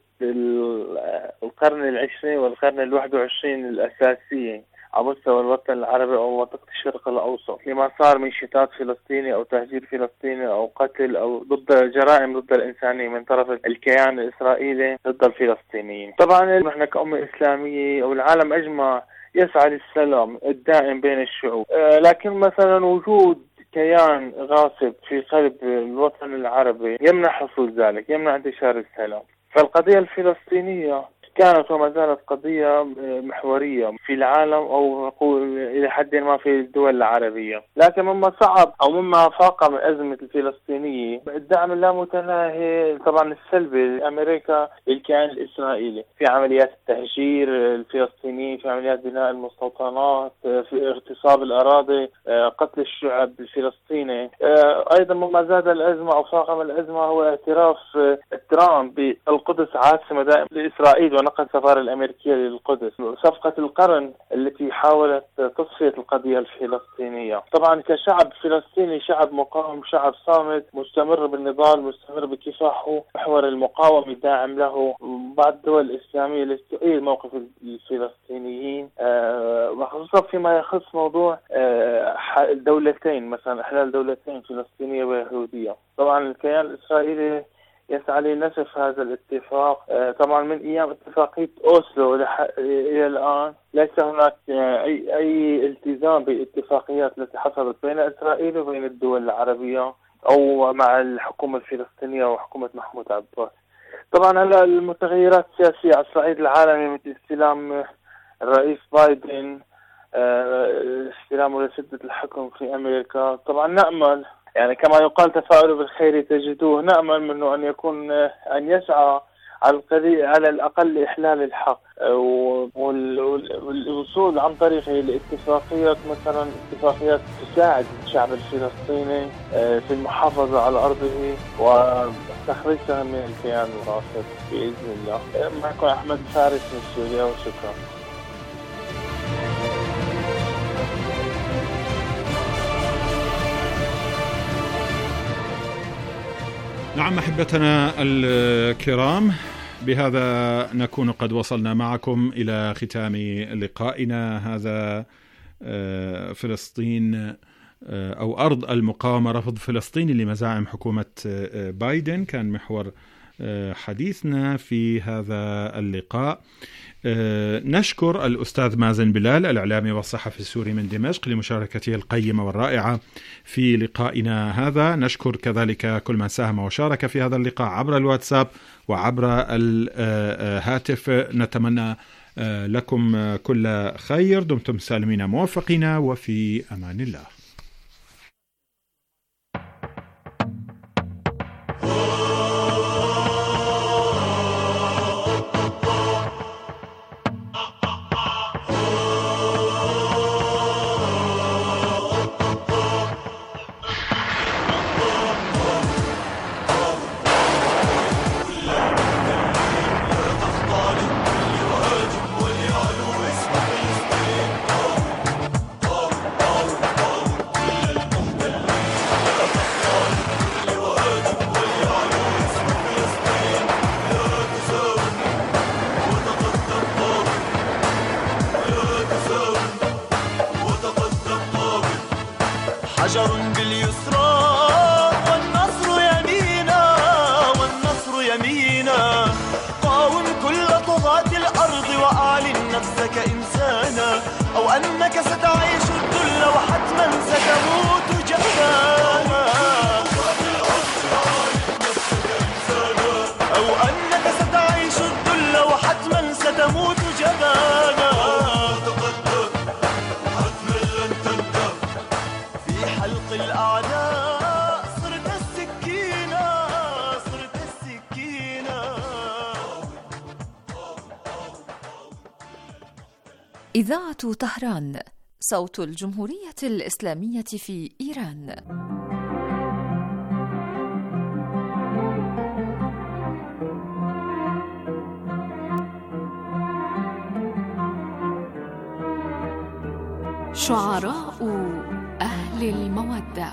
القرن العشرين والقرن الواحد وعشرين الأساسية على مستوى الوطن العربي أو منطقة الشرق الأوسط، لما صار من شتات فلسطيني أو تهجير فلسطيني أو قتل أو ضد جرائم ضد الإنسانية من طرف الكيان الإسرائيلي ضد الفلسطينيين. طبعا نحن كأمة إسلامية أو العالم أجمع يسعى للسلام الدائم بين الشعوب، لكن مثلا وجود كيان غاصب في قلب الوطن العربي يمنع حصول ذلك، يمنع انتشار السلام. فالقضية الفلسطينية كانت وما زالت قضية محورية في العالم أو نقول إلى حد ما في الدول العربية، لكن مما صعب أو مما فاق من أزمة الفلسطينية الدعم اللامتناهي طبعا السلبي لأمريكا للكيان الإسرائيلي في عمليات التهجير الفلسطينيين، في عمليات بناء المستوطنات، في اغتصاب الأراضي، قتل الشعب الفلسطيني. أيضا مما زاد الأزمة أو فاق من الأزمة هو اعتراف ترامب بالقدس عاصمة دائمة لإسرائيل ونقل السفارة الأمريكية للقدس، صفقة القرن التي حاولت تصفية القضية الفلسطينية. طبعا كشعب فلسطيني شعب مقاوم، شعب صامت، مستمر بالنضال، مستمر بكفاحه، محور المقاومة داعم له بعض الدول الإسلامية لتؤيد موقف الفلسطينيين، أه وخصوصا فيما يخص موضوع أه دولتين، مثلا إحلال دولتين فلسطينية ويهودية. طبعا الكيان الإسرائيلي يسعى لنسف هذا الاتفاق. طبعا من ايام اتفاقية اوسلو الى الان ليس هناك اي اي التزام بالاتفاقيات التي حصلت بين اسرائيل وبين الدول العربية او مع الحكومة الفلسطينية وحكومة محمود عباس. طبعا هلا المتغيرات السياسية على الصعيد العالمي مثل استلام الرئيس بايدن، استلامه لسدة الحكم في امريكا، طبعا نأمل يعني كما يقال تفاؤلوا بالخير تجدوه، نأمل منه أن يكون أن يسعى على القضية على الأقل إحلال الحق والوصول عن طريقه لاتفاقيات، مثلا اتفاقيات تساعد الشعب الفلسطيني في المحافظة على أرضه وتخريجها من الكيان الغاصب بإذن الله. معكم أحمد فارس من سوريا وشكرا. نعم أحبتنا الكرام، بهذا نكون قد وصلنا معكم إلى ختام لقائنا هذا. فلسطين أو أرض المقاومة، رفض فلسطيني لمزاعم حكومة بايدن كان محور حديثنا في هذا اللقاء. نشكر الأستاذ مازن بلال الإعلامي والصحفي السوري من دمشق لمشاركته القيمة والرائعة في لقائنا هذا. نشكر كذلك كل من ساهم وشارك في هذا اللقاء عبر الواتساب وعبر الهاتف. نتمنى لكم كل خير، دمتم سالمين موفقين، وفي أمان الله. حجر باليسرى والنصر يمينا والنصر يمينا. قاوم كل طغاة الأرض وأعلن نفسك إنسانا، أو أنك ستعيش الذل وحتما ستموت جبانا، أو أنك ستعيش الذل وحتما ستموت جبانا. في حلق الأعداء صرت السكينة صرت السكينة. إذاعة طهران، صوت الجمهورية الإسلامية في إيران. شعراء أهل المودة.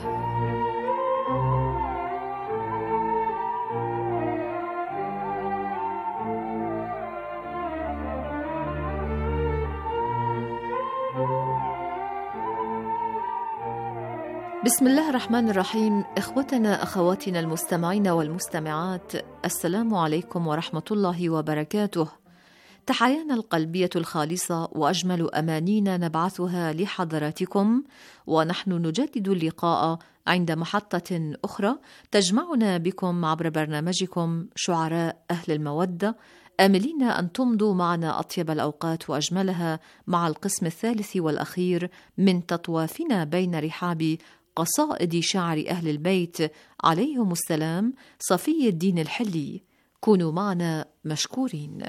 بسم الله الرحمن الرحيم. إخوتنا أخواتنا المستمعين والمستمعات، السلام عليكم ورحمة الله وبركاته. تحايانا القلبية الخالصة وأجمل أمانينا نبعثها لحضراتكم، ونحن نجدد اللقاء عند محطة أخرى تجمعنا بكم عبر برنامجكم شعراء أهل المودة، آملين أن تمضوا معنا أطيب الأوقات وأجملها مع القسم الثالث والأخير من تطوافنا بين رحاب قصائد شعر أهل البيت عليهم السلام صفي الدين الحلي. كونوا معنا مشكورين.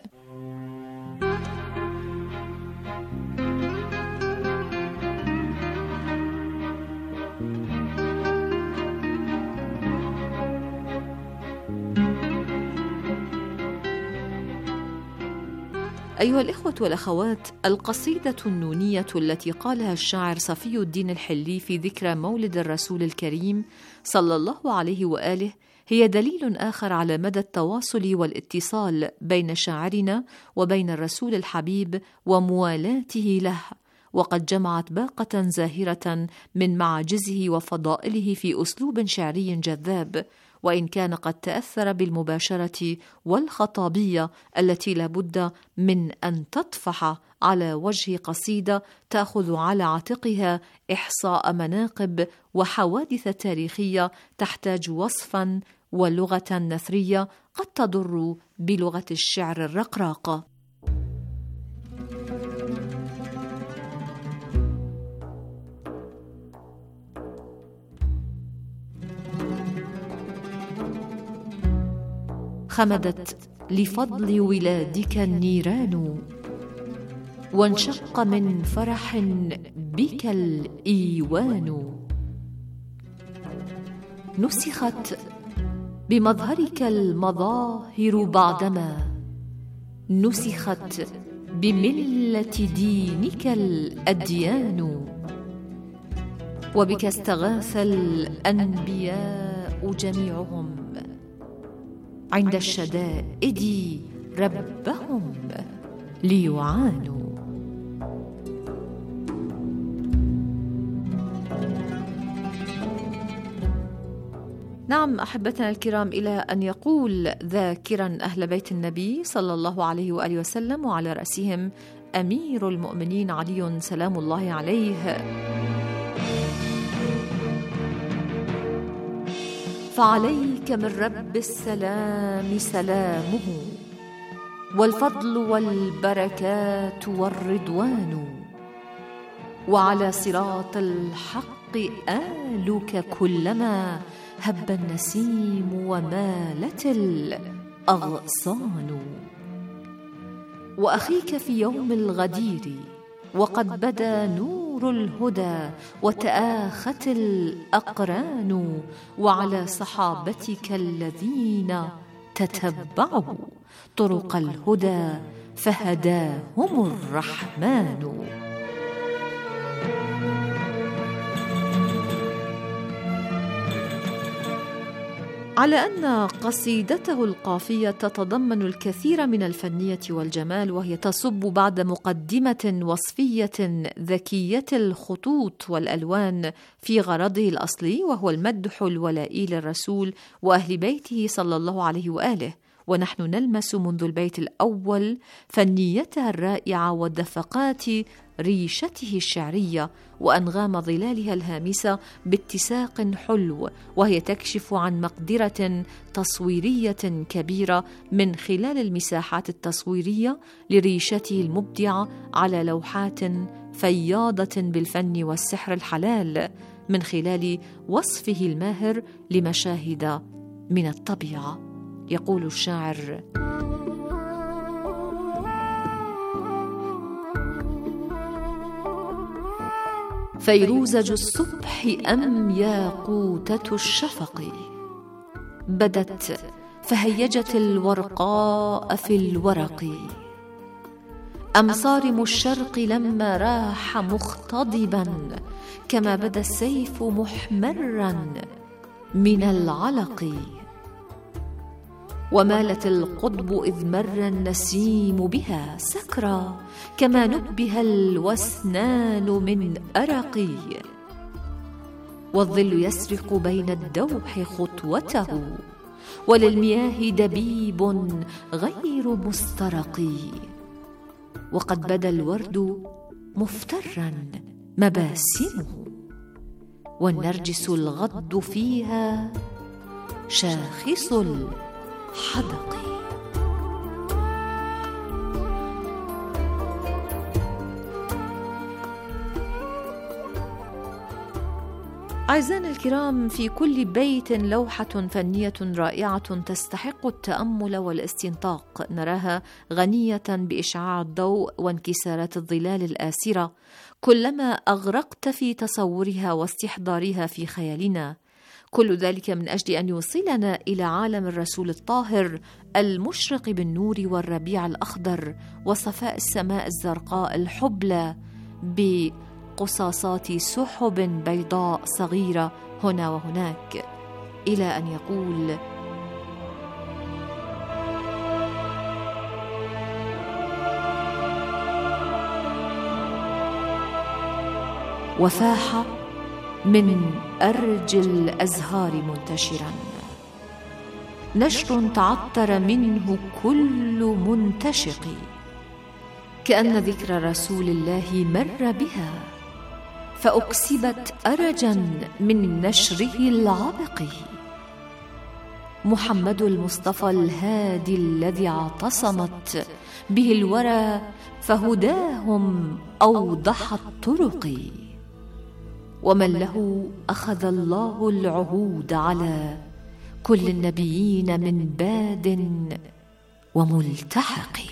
أيها الإخوة والأخوات، القصيدة النونية التي قالها الشاعر صفي الدين الحلي في ذكرى مولد الرسول الكريم صلى الله عليه وآله هي دليل آخر على مدى التواصل والاتصال بين شاعرنا وبين الرسول الحبيب وموالاته له، وقد جمعت باقة زاهرة من معاجزه وفضائله في أسلوب شعري جذاب، وإن كان قد تأثر بالمباشرة والخطابية التي لابد من أن تطفح على وجه قصيدة تأخذ على عاتقها إحصاء مناقب وحوادث تاريخية تحتاج وصفاً ولغة نثرية قد تضر بلغة الشعر الرقراقة. خمدت لفضل ولادك النيران، وانشق من فرح بك الإيوان، نسخت بمظهرك المظاهر بعدما نسخت بملة دينك الأديان، وبك استغاث الأنبياء جميعهم عند الشدائد ربهم ليعانوا. نعم أحبتنا الكرام، إلى أن يقول ذاكرا أهل بيت النبي صلى الله عليه وآله وسلم وعلى رأسهم أمير المؤمنين علي سلام الله عليه: فعليك من رب السلام سلامه، والفضل والبركات والرضوان، وعلى صراط الحق آلك كلما هب النسيم ومالت الأغصان، وأخيك في يوم الغدير وقد بدا نور الهدى وتآخت الأقران، وعلى صحابتك الذين تتبعوا طرق الهدى فهداهم الرحمن. على أن قصيدته القافية تتضمن الكثير من الفنية والجمال، وهي تصب بعد مقدمة وصفية ذكية الخطوط والألوان في غرضه الأصلي، وهو المدح الولائي للرسول وأهل بيته صلى الله عليه وآله. ونحن نلمس منذ البيت الأول فنيتها الرائعة ودفقات ريشته الشعرية وأنغام ظلالها الهامسة باتساق حلو، وهي تكشف عن مقدرة تصويرية كبيرة من خلال المساحات التصويرية لريشته المبدعة على لوحات فياضة بالفن والسحر الحلال، من خلال وصفه الماهر لمشاهد من الطبيعة. يقول الشاعر: فيروزج الصبح أم ياقوتة الشفق، بدت فهيجت الورقاء في الورق، أم صارم الشرق لما راح مختضبا، كما بدا السيف محمرا من العلق، ومالت القطب إذ مر النسيم بها سكرى، كما نبه الوسنان من أرق، والظل يسرق بين الدوح خطوته، وللمياه دبيب غير مسترق، وقد بدا الورد مفترا مباسمه، والنرجس الغض فيها شاخص الحدق. أعزائنا الكرام، في كل بيت لوحة فنية رائعة تستحق التأمل والاستنطاق، نراها غنية بإشعاع الضوء وانكسارات الظلال الآسرة، كلما أغرقت في تصورها واستحضارها في خيالنا، كل ذلك من أجل أن يوصلنا إلى عالم الرسول الطاهر المشرق بالنور والربيع الأخضر وصفاء السماء الزرقاء الحبلى بقصاصات سحب بيضاء صغيرة هنا وهناك، إلى أن يقول: وفاح من أرج الأزهار منتشرا، نشر تعطر منه كل منتشق، كأن ذكر رسول الله مر بها فأكسبت أرجا من نشره العبق. محمد المصطفى الهادي الذي اعتصمت به الورى، فهداهم أوضح الطرق، ومن له أخذ الله العهود على كل النبيين من باد وملتحق.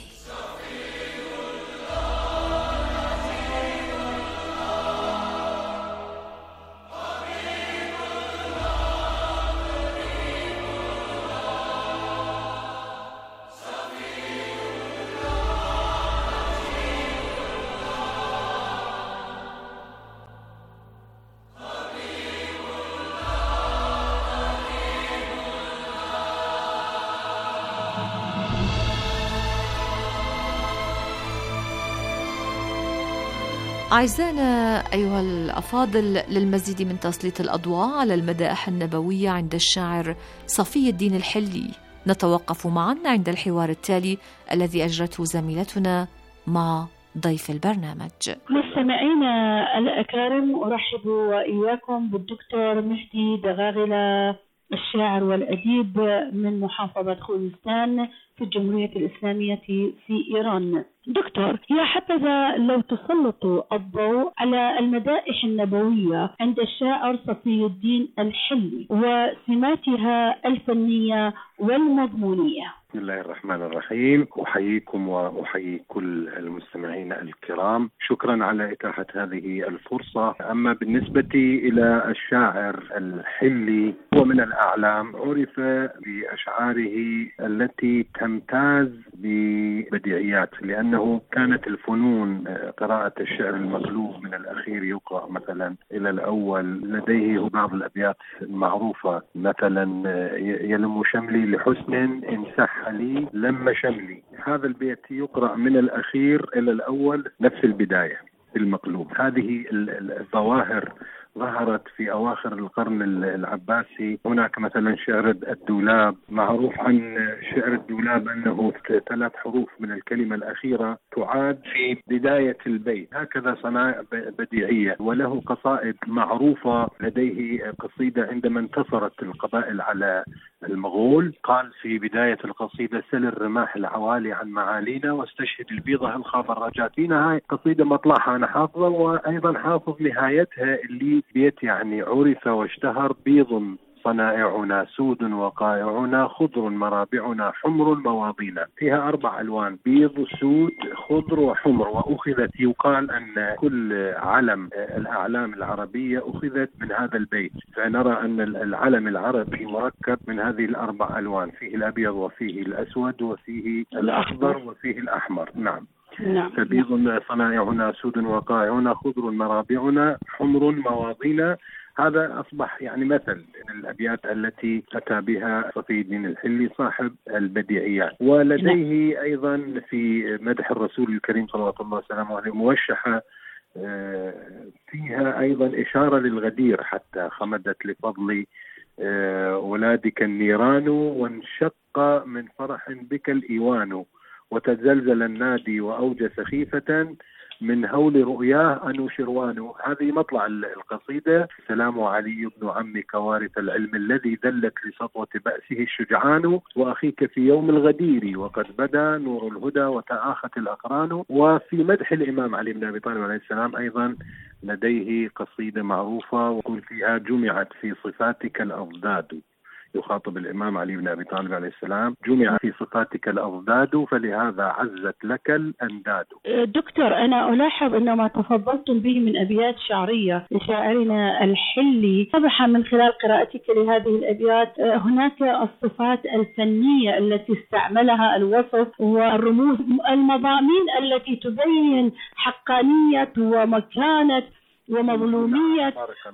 أعزائنا أيها الأفاضل، للمزيد من تسليط الأضواء على المدائح النبوية عند الشاعر صفي الدين الحلي، نتوقف معا عند الحوار التالي الذي أجرته زميلتنا مع ضيف البرنامج. مستمعينا الأكارم، أرحب وإياكم بالدكتور مهدي دغاغلة، الشاعر والأديب من محافظة خوزستان في الجمهورية الإسلامية في إيران. دكتور، يا حبذا لو تسلطوا الضوء على المدائح النبوية عند الشاعر صفي الدين الحلي وسماتها الفنية والمضمونية. بسم الله الرحمن الرحيم، أحييكم وأحيي كل المستمعين الكرام، شكرا على إتاحة هذه الفرصة. أما بالنسبة إلى الشاعر الحلي، هو من الأعلام، عرف بأشعاره التي تمتاز ببديعيات، لأنه كانت الفنون قراءة الشعر المقلوب من الأخير يقرأ مثلا إلى الأول، لديه بعض الأبيات المعروفة مثلا يلم شملي لحسن إن سح لي لم شملي، هذا البيت يقرأ من الأخير إلى الأول نفس البداية المقلوب. هذه الظواهر ظهرت في أواخر القرن العباسي. هناك مثلا شعر الدولاب، معروف عن شعر الدولاب أنه ثلاث حروف من الكلمة الأخيرة تعاد في بداية البيت، هكذا صنائع بديعية. وله قصائد معروفة، لديه قصيدة عندما انتصرت القبائل على المغول قال في بداية القصيدة: سل الرماح العوالي عن معالينا واستشهد البيضة الخاف الرجات فينا. هاي قصيدة مطلعها أنا حافظة، وأيضا حافظ نهايتها اللي بيت يعني عرف واشتهر: بيض صنائعنا سود وقائعنا خضر مرابعنا حمر مواضينا. فيها أربع ألوان: بيض سود خضر وحمر. وأخذت يقال أن كل علم الأعلام العربية أخذت من هذا البيت، فنرى أن العلم العربي مركب من هذه الأربع ألوان، فيه الأبيض وفيه الأسود وفيه الأخضر وفيه الأحمر. نعم. نعم. فبيض صنائعنا سود وقائعنا خضر مرابعنا حمر مواضينا. هذا أصبح يعني مثل الأبيات التي أتى بها صفي الدين الحلي صاحب البديعيات. ولديه أيضا في مدح الرسول الكريم صلى الله عليه وسلم موشحة فيها أيضا إشارة للغدير: حتى خمدت لفضل ولادك النيران وانشق من فرح بك الإيوان وتزلزل النادي وأوجس خيفة من هول رؤياه أنو شروان. هذه مطلع القصيدة: سلام علي بن عمك وارث العلم الذي دلت لسطوة بأسه الشجعان وأخيك في يوم الغدير وقد بدا نور الهدى وتآخت الأقران. وفي مدح الإمام علي بن أبي طالب عليه السلام أيضا لديه قصيدة معروفة ويقول فيها: جمعت في صفاتك الأضداد. يخاطب الإمام علي بن أبي طالب عليه السلام: جمع في صفاتك الأضداد فلهذا عزت لك الأنداد. دكتور، أنا ألاحظ أن ما تفضلتم به من أبيات شعرية لشاعرنا الحلي صبح من خلال قراءتك لهذه الأبيات هناك الصفات الفنية التي استعملها الوصف والرموز المضامين التي تبين حقانية ومكانة ومظلومية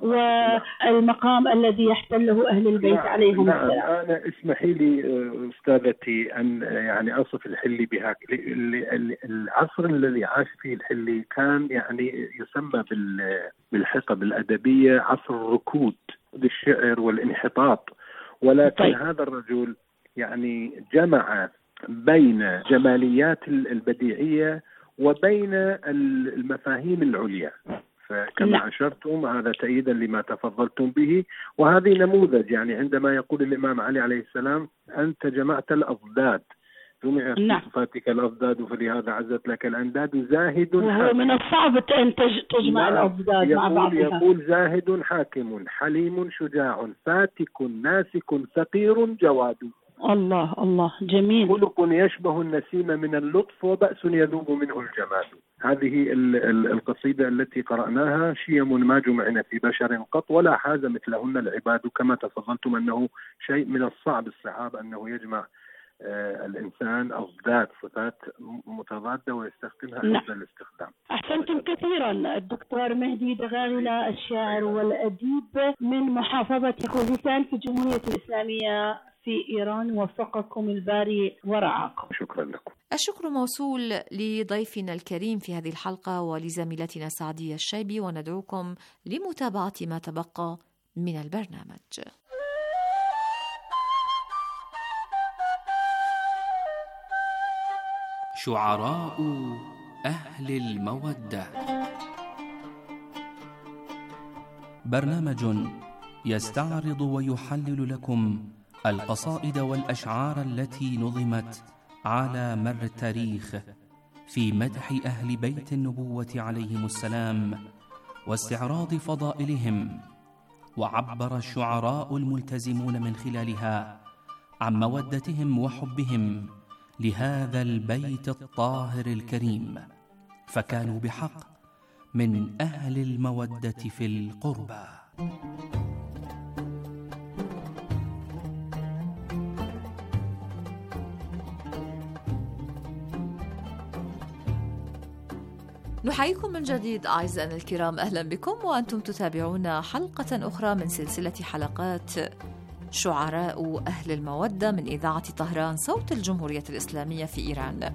والمقام الذي يحتله أهل البيت عليهم السلام. أنا اسمحي لي أستاذتي أن يعني أصف الحلي بها. العصر الذي عاش فيه الحلي كان يعني يسمى بالحقب الأدبية عصر الركود بالشعر والانحطاط، ولكن طيب. هذا الرجل يعني جمع بين جماليات البديعية وبين المفاهيم العليا. فكما أشرتم هذا تأييدا لما تفضلتم به، وهذه نموذج. يعني عندما يقول الإمام علي عليه السلام: أنت جمعت الأضداد، جمعت في صفاتك الأضداد فلهذا عزت لك الأنداد زاهد. وهو من الصعب أن تجمع الأضداد مع بعضها. يقول: زاهد حاكم حليم شجاع فاتك ناسك فقير جواد. الله الله، جميل. خلق يشبه النسيم من اللطف وبأس يذوب منه الجمال. هذه القصيدة التي قرأناها شيم ما جمعنا في بشر قط ولا حاز مثلهن العباد. كما تفضلتم أنه شيء من الصعب الصعاب أنه يجمع آه الإنسان أضداد صفات متضادة ويستخدمها أفضل الاستخدام. أحسنتم كثيرا. الدكتور مهدي دغاغلة الشاعر والأديب من محافظة خوزستان في الجمهورية الإسلامية في إيران، وفقكم الباري ورعاكم. شكرا لكم. الشكر موصول لضيفنا الكريم في هذه الحلقة ولزميلتنا سعدية الشيبي، وندعوكم لمتابعة ما تبقى من البرنامج. شعراء أهل المودة، برنامج يستعرض ويحلل لكم القصائد والأشعار التي نظمت على مر التاريخ في مدح أهل بيت النبوة عليهم السلام واستعراض فضائلهم. وعبر الشعراء الملتزمون من خلالها عن مودتهم وحبهم لهذا البيت الطاهر الكريم، فكانوا بحق من أهل المودة في القربى. نحييكم من جديد أعزائنا الكرام، أهلا بكم وأنتم تتابعون حلقة أخرى من سلسلة حلقات شعراء أهل المودة من إذاعة طهران صوت الجمهورية الإسلامية في إيران.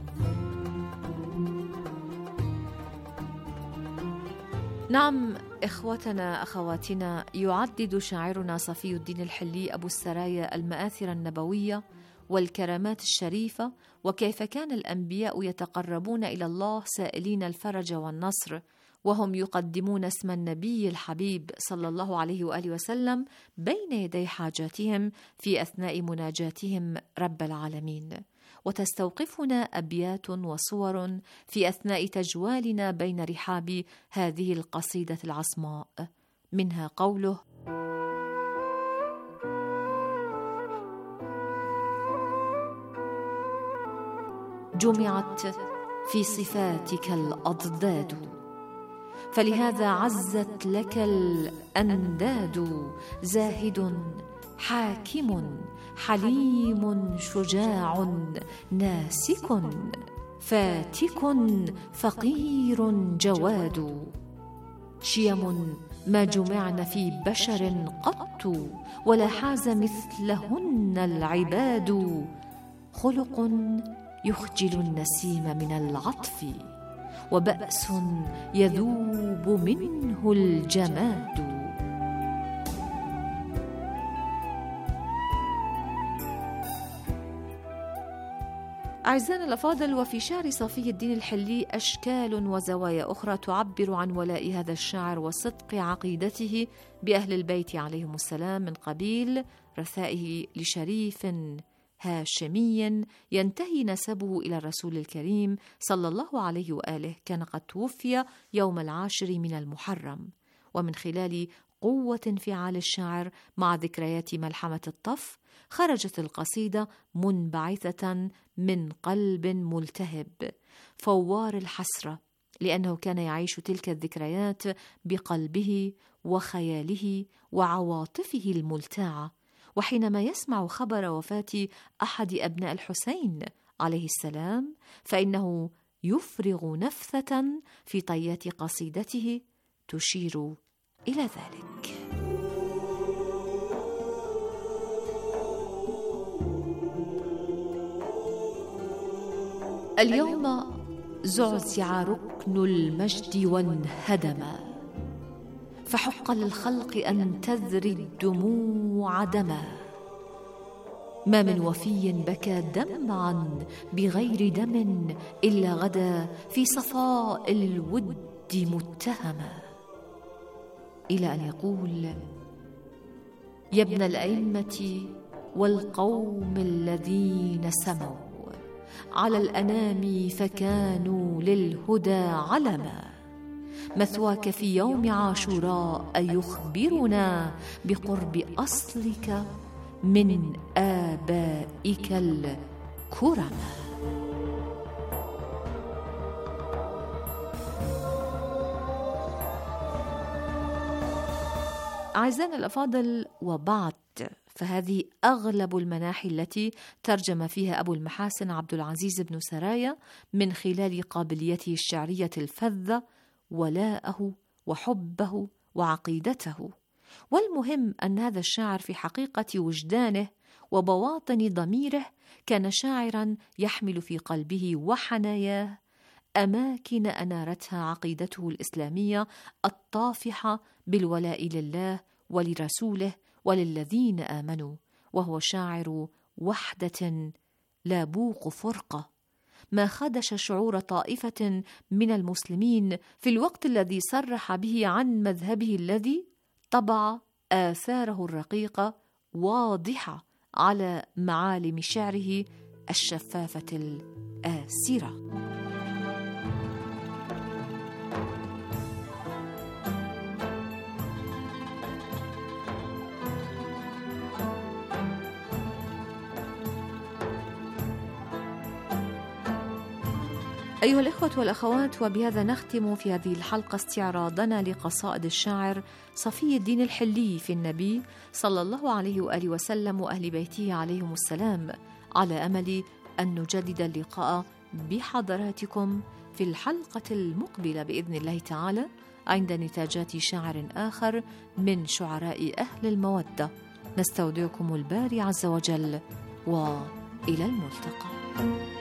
نعم إخوتنا أخواتنا، يعدد شاعرنا صفي الدين الحلي أبو السرايا المآثر النبوية والكرامات الشريفة، وكيف كان الأنبياء يتقربون إلى الله سائلين الفرج والنصر، وهم يقدمون اسم النبي الحبيب صلى الله عليه وآله وسلم بين يدي حاجاتهم في أثناء مناجاتهم رب العالمين. وتستوقفنا أبيات وصور في أثناء تجوالنا بين رحاب هذه القصيدة العصماء، منها قوله: جمعت في صفاتك الأضداد، فلهذا عزت لك الأنداد، زاهد حاكم حليم شجاع ناسك فاتك فقير جواد، شيم ما جمعن في بشر قط ولا حاز مثلهن العباد، خلق يخجل النسيم من العطف وبأس يذوب منه الجماد. أعزائنا الأفاضل، وفي شعر صفي الدين الحلي أشكال وزوايا أخرى تعبر عن ولاء هذا الشاعر وصدق عقيدته بأهل البيت عليهم السلام، من قبيل رثائه لشريف هاشمي ينتهي نسبه إلى الرسول الكريم صلى الله عليه وآله، كان قد توفي يوم العاشر من المحرم. ومن خلال قوة انفعال الشاعر مع ذكريات ملحمة الطف، خرجت القصيدة منبعثة من قلب ملتهب فوار الحسرة، لأنه كان يعيش تلك الذكريات بقلبه وخياله وعواطفه الملتاعة. وحينما يسمع خبر وفاة أحد أبناء الحسين عليه السلام، فإنه يفرغ نفثة في طيات قصيدته تشير إلى ذلك. اليوم زعزع ركن المجد وانهدم، فحق للخلق أن تذري الدموع دما، ما من وفي بكى دمعا بغير دم إلا غدا في صفاء الود متهما، إلى أن يقول: يا ابن الأئمة والقوم الذين سموا على الأنام فكانوا للهدى علما، مثواك في يوم عاشوراء يخبرنا بقرب أصلك من آبائك الكرما. أعزائنا الأفاضل، وبعد فهذه أغلب المناحي التي ترجم فيها أبو المحاسن عبد العزيز بن سرايا من خلال قابليته الشعرية الفذة ولاءه وحبه وعقيدته. والمهم أن هذا الشاعر في حقيقة وجدانه وبواطن ضميره كان شاعرا يحمل في قلبه وحناياه أماكن أنارتها عقيدته الإسلامية الطافحة بالولاء لله ولرسوله وللذين آمنوا، وهو شاعر وحدة لا بوق فرقة، ما خدش شعور طائفة من المسلمين في الوقت الذي صرح به عن مذهبه الذي طبع آثاره الرقيقة واضحة على معالم شعره الشفافة الآسرة. أيها الإخوة والأخوات، وبهذا نختم في هذه الحلقة استعراضنا لقصائد الشاعر صفي الدين الحلي في النبي صلى الله عليه وآله وسلم وأهل بيته عليهم السلام، على أمل أن نجدد اللقاء بحضراتكم في الحلقة المقبلة بإذن الله تعالى عند نتاجات شاعر آخر من شعراء أهل المودة. نستودعكم الباري عز وجل، وإلى الملتقى.